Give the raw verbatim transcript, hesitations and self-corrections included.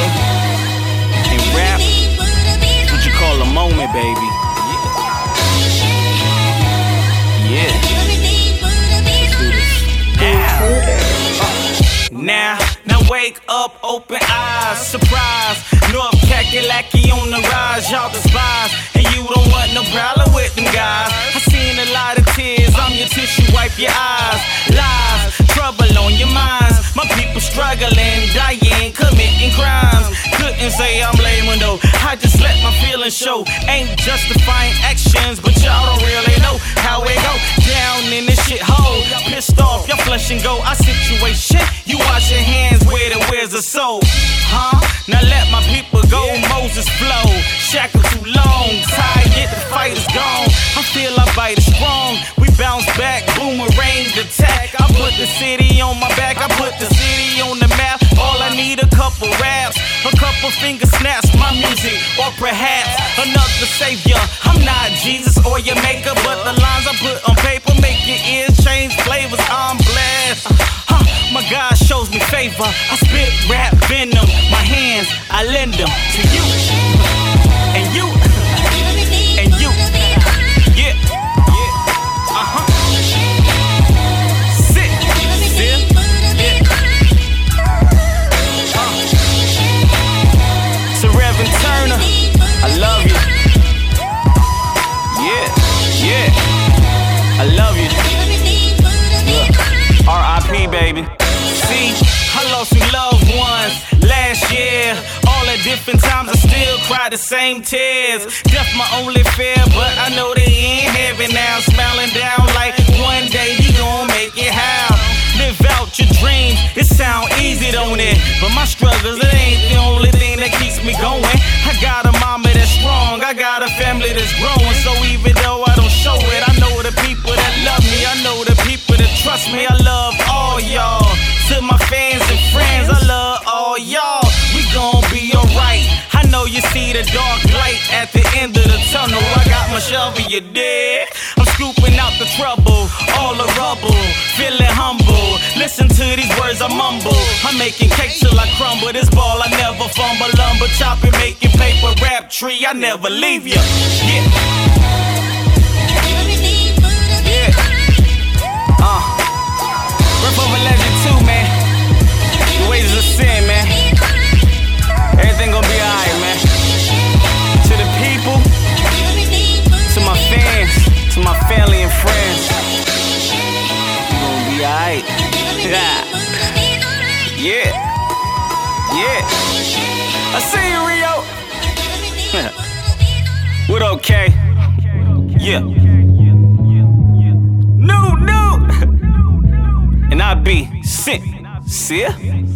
nigga. And rap is what you call a moment, baby. Yeah. Yeah. Now, now wake up, open eyes, surprise. North Kakalaki on the rise, y'all despise. And you don't want no problem with them guys. I seen a lot of tears, I'm your tissue, wipe your eyes. Lies, trouble on your minds. My people struggling, dying, committing crimes. Couldn't say I'm blaming though, I just let my feelings show. Ain't justifying actions, but y'all don't really know how it go. Down in this shit hole, pissed off, y'all flush and go. Our situation, you wash your hands with it, where's the soul? Huh? Now let my people go, Moses flow. Shackled too long, tired, the fight is gone. I feel our bite is strong, we bounce back, boomerang attack. I put the city on my back, I put the city on the map. All I need a couple raps, a couple finger snaps, my music, or perhaps another savior. I'm not Jesus or your maker, but the lines I put on paper make your ears change flavors. I'm blessed. Huh, my God shows me favor. I spit rap venom, my hands, I lend them to you. And you, and you, yeah, yeah, uh-huh. Sit, sit, yeah. Uh. To Reverend Turner, I love you. Yeah, yeah, I love you. Yeah. R I P, baby. See, I lost some loved ones last year. All at different times, I still cry the same tears. Death my only fear, but I know they in heaven now. Smiling down like one day you gon' make it how. Live out your dreams, it sound easy, don't it? But my struggles, it ain't the only thing that keeps me going. I got a mama that's strong, I got a family that's growing. So even though I don't show it, I know the people that love me, I know the people that trust me. I love all y'all. To my fans and friends, I love all y'all. We gon' be alright. I know you see the dark light at the end of the tunnel. I got my shovel, you dead. I'm scooping out the trouble, all the rubble, feeling humble. Listen to these words I mumble. I'm making cake till I crumble. This ball I never fumble. Lumber chopping, making paper, rap tree. I never leave ya. Yeah. Yeah. Uh. Birth of a legend too, man. The ways of sin, man. Everything gon' be alright, man. To the people, to my fans, to my family and friends, you gon' be alright. Yeah. Yeah. Yeah. I see you, Rio. What okay? Yeah. No, no. And I be sick. See ya?